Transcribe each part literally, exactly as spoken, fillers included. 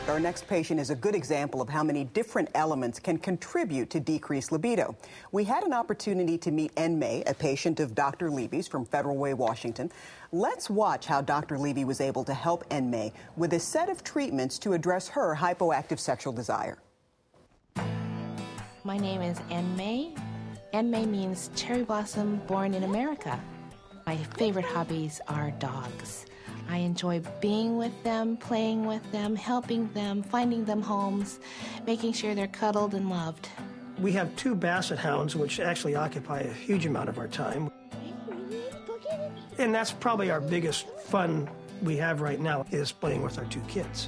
Our next patient is a good example of how many different elements can contribute to decreased libido. We had an opportunity to meet En-May, a patient of Doctor Levy's from Federal Way, Washington. Let's watch how Doctor Levy was able to help En-May with a set of treatments to address her hypoactive sexual desire. My name is En-May. En-May means cherry blossom born in America. My favorite hobbies are dogs. I enjoy being with them, playing with them, helping them, finding them homes, making sure they're cuddled and loved. We have two basset hounds, which actually occupy a huge amount of our time. And that's probably our biggest fun we have right now, is playing with our two kids.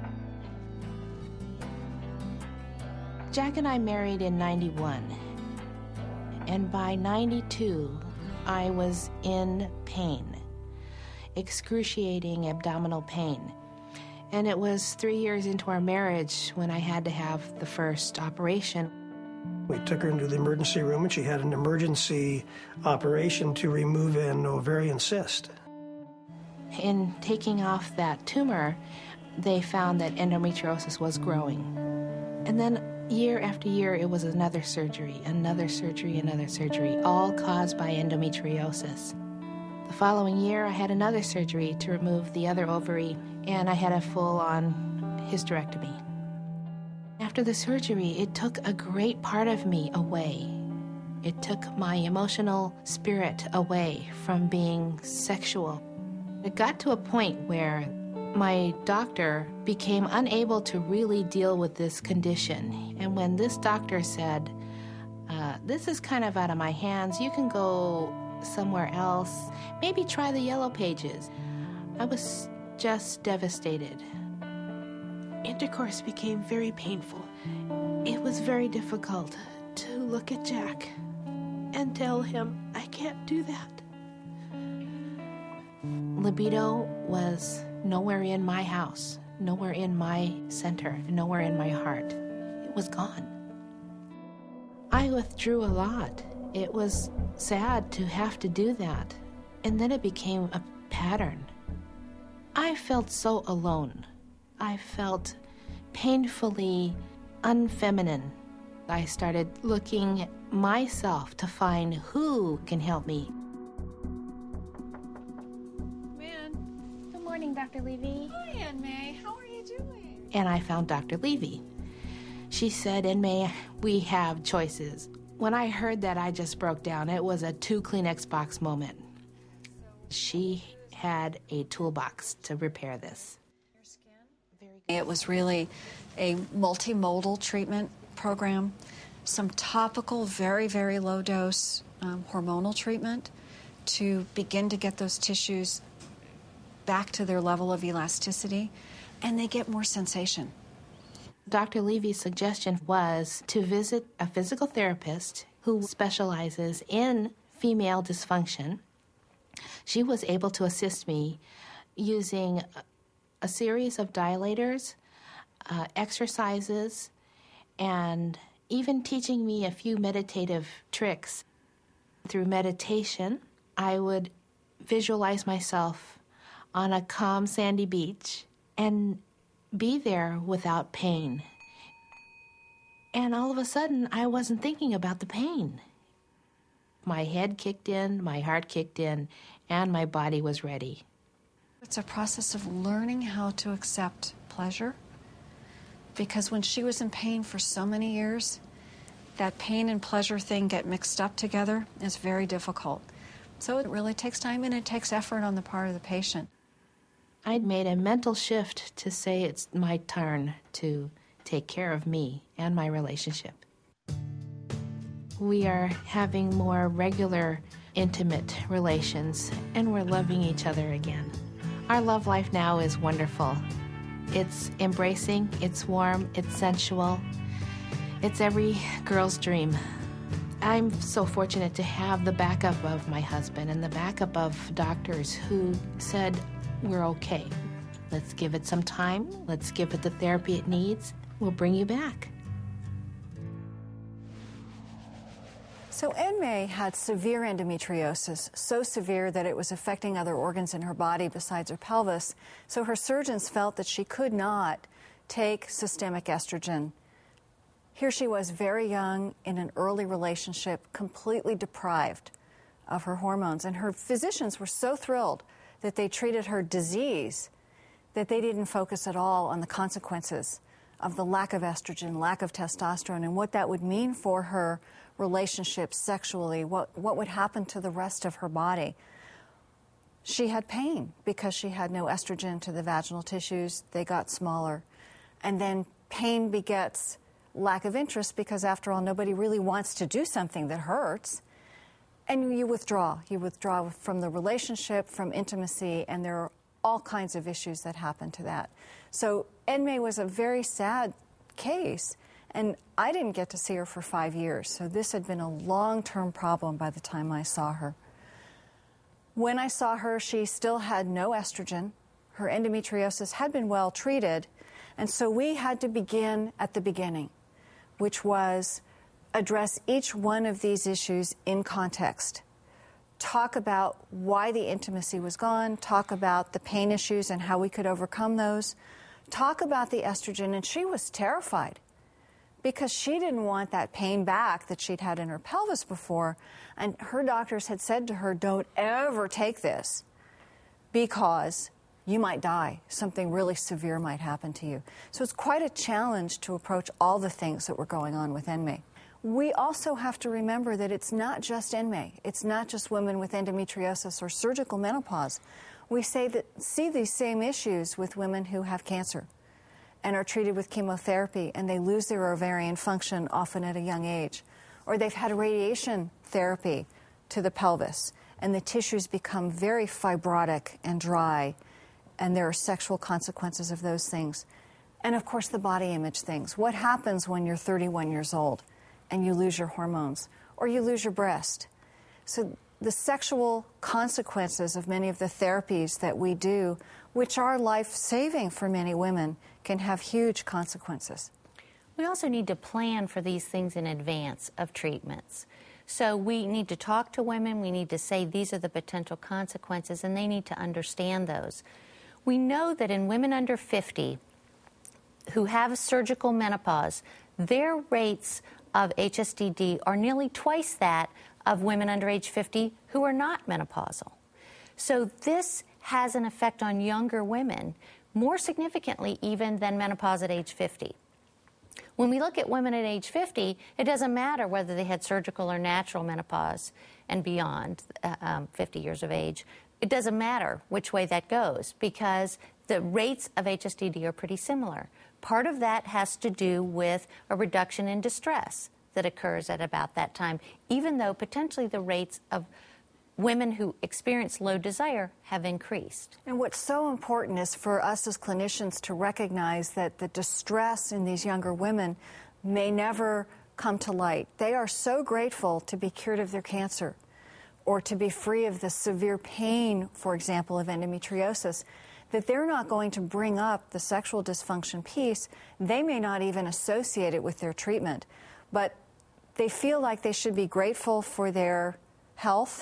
Jack and I married in ninety-one, and by ninety-two, I was in pain. Excruciating abdominal pain. And it was three years into our marriage when I had to have the first operation. We took her into the emergency room and she had an emergency operation to remove an ovarian cyst. In taking off that tumor, they found that endometriosis was growing. And then year after year, it was another surgery, another surgery, another surgery, all caused by endometriosis. The following year, I had another surgery to remove the other ovary, and I had a full-on hysterectomy. After the surgery, it took a great part of me away. It took my emotional spirit away from being sexual. It got to a point where my doctor became unable to really deal with this condition. And when this doctor said, uh, this is kind of out of my hands, you can go somewhere else, maybe try the Yellow Pages, I was just devastated. Intercourse became very painful. It was very difficult to look at Jack and tell him, I can't do that. Libido was nowhere in my house, nowhere in my center, nowhere in my heart. It was gone. I withdrew a lot. It was sad to have to do that. And then it became a pattern. I felt so alone. I felt painfully unfeminine. I started looking at myself to find who can help me. Good morning, Doctor Levy. Hi, En-May. How are you doing? And I found Doctor Levy. She said, En-May, we have choices. When I heard that, I just broke down. It was a two Kleenex box moment. She had a toolbox to repair this. It was really a multimodal treatment program, some topical, very, very low dose um, hormonal treatment to begin to get those tissues back to their level of elasticity, and they get more sensation. Doctor Levy's suggestion was to visit a physical therapist who specializes in female dysfunction. She was able to assist me using a series of dilators, uh, exercises, and even teaching me a few meditative tricks. Through meditation, I would visualize myself on a calm, sandy beach and be there without pain. And all of a sudden, I wasn't thinking about the pain. My head kicked in, my heart kicked in, and my body was ready. It's a process of learning how to accept pleasure, because when she was in pain for so many years, that pain and pleasure thing get mixed up together. It's very difficult. So it really takes time and it takes effort on the part of the patient. I'd made a mental shift to say it's my turn to take care of me and my relationship. We are having more regular, intimate relations, and we're loving each other again. Our love life now is wonderful. It's embracing, it's warm, it's sensual. It's every girl's dream. I'm so fortunate to have the backup of my husband and the backup of doctors who said, we're okay. Let's give it some time. Let's give it the therapy it needs. We'll bring you back. So En-May had severe endometriosis, so severe that it was affecting other organs in her body besides her pelvis. So her surgeons felt that she could not take systemic estrogen. Here she was, very young, in an early relationship, completely deprived of her hormones. And her physicians were so thrilled that they treated her disease that they didn't focus at all on the consequences of the lack of estrogen, lack of testosterone, and what that would mean for her relationships sexually, what, what would happen to the rest of her body. She had pain because she had no estrogen to the vaginal tissues. They got smaller. And then pain begets lack of interest because, after all, nobody really wants to do something that hurts. And you withdraw. You withdraw from the relationship, from intimacy, and there are all kinds of issues that happen to that. So En-May was a very sad case, and I didn't get to see her for five years. So this had been a long-term problem by the time I saw her. When I saw her, she still had no estrogen. Her endometriosis had been well treated, and so we had to begin at the beginning, which was address each one of these issues in context. Talk about why the intimacy was gone, talk about the pain issues and how we could overcome those, talk about the estrogen, and she was terrified because she didn't want that pain back that she'd had in her pelvis before, and her doctors had said to her, don't ever take this because you might die. Something really severe might happen to you. So it's quite a challenge to approach all the things that were going on with En-May. We also have to remember that it's not just En-May. It's not just women with endometriosis or surgical menopause. We say that see these same issues with women who have cancer and are treated with chemotherapy, and they lose their ovarian function often at a young age. Or they've had radiation therapy to the pelvis, and the tissues become very fibrotic and dry, and there are sexual consequences of those things. And, of course, the body image things. What happens when you're thirty-one years old and you lose your hormones, or you lose your breast? So the sexual consequences of many of the therapies that we do, which are life-saving for many women, can have huge consequences. We also need to plan for these things in advance of treatments. So we need to talk to women, we need to say these are the potential consequences, and they need to understand those. We know that in women under fifty who have surgical menopause, their rates of H S D D are nearly twice that of women under age fifty who are not menopausal. So this has an effect on younger women, more significantly even than menopause at age fifty. When we look at women at age fifty, it doesn't matter whether they had surgical or natural menopause and beyond uh, um, fifty years of age. It doesn't matter which way that goes because the rates of H S D D are pretty similar. Part of that has to do with a reduction in distress that occurs at about that time, even though potentially the rates of women who experience low desire have increased. And what's so important is for us as clinicians to recognize that the distress in these younger women may never come to light. They are so grateful to be cured of their cancer or to be free of the severe pain, for example, of endometriosis, that they're not going to bring up the sexual dysfunction piece. They may not even associate it with their treatment, but they feel like they should be grateful for their health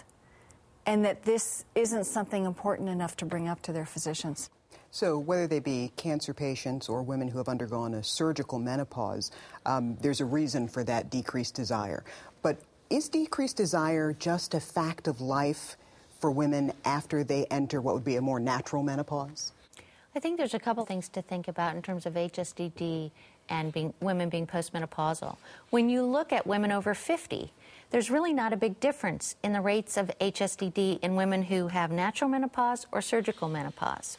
and that this isn't something important enough to bring up to their physicians. So whether they be cancer patients or women who have undergone a surgical menopause, um, there's a reason for that decreased desire. But is decreased desire just a fact of life for women after they enter what would be a more natural menopause? I think there's a couple things to think about in terms of H S D D and being, women being postmenopausal. When you look at women over fifty, there's really not a big difference in the rates of H S D D in women who have natural menopause or surgical menopause.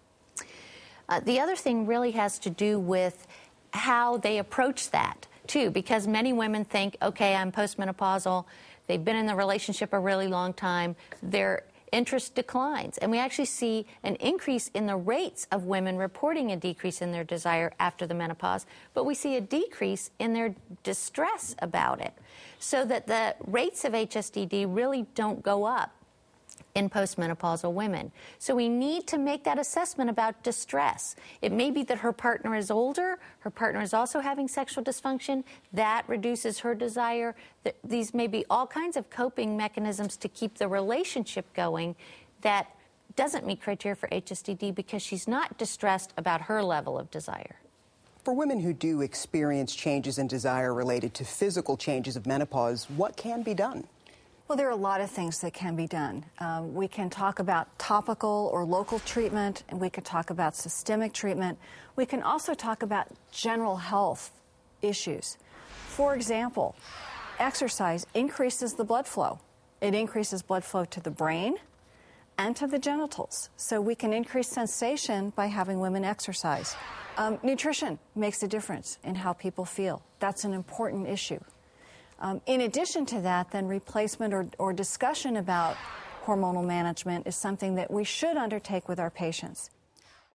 Uh, the other thing really has to do with how they approach that, too, because many women think, okay, I'm postmenopausal, they've been in the relationship a really long time, their interest declines. And we actually see an increase in the rates of women reporting a decrease in their desire after the menopause, but we see a decrease in their distress about it. So that the rates of H S D D really don't go up in postmenopausal women. So we need to make that assessment about distress. It may be that her partner is older, her partner is also having sexual dysfunction, that reduces her desire. These may be all kinds of coping mechanisms to keep the relationship going that doesn't meet criteria for H S D D because she's not distressed about her level of desire. For women who do experience changes in desire related to physical changes of menopause, what can be done? Well, there are a lot of things that can be done. Um, we can talk about topical or local treatment, and we can talk about systemic treatment. We can also talk about general health issues. For example, exercise increases the blood flow. It increases blood flow to the brain and to the genitals. So we can increase sensation by having women exercise. Um, nutrition makes a difference in how people feel. That's an important issue. Um, in addition to that, then replacement or, or discussion about hormonal management is something that we should undertake with our patients.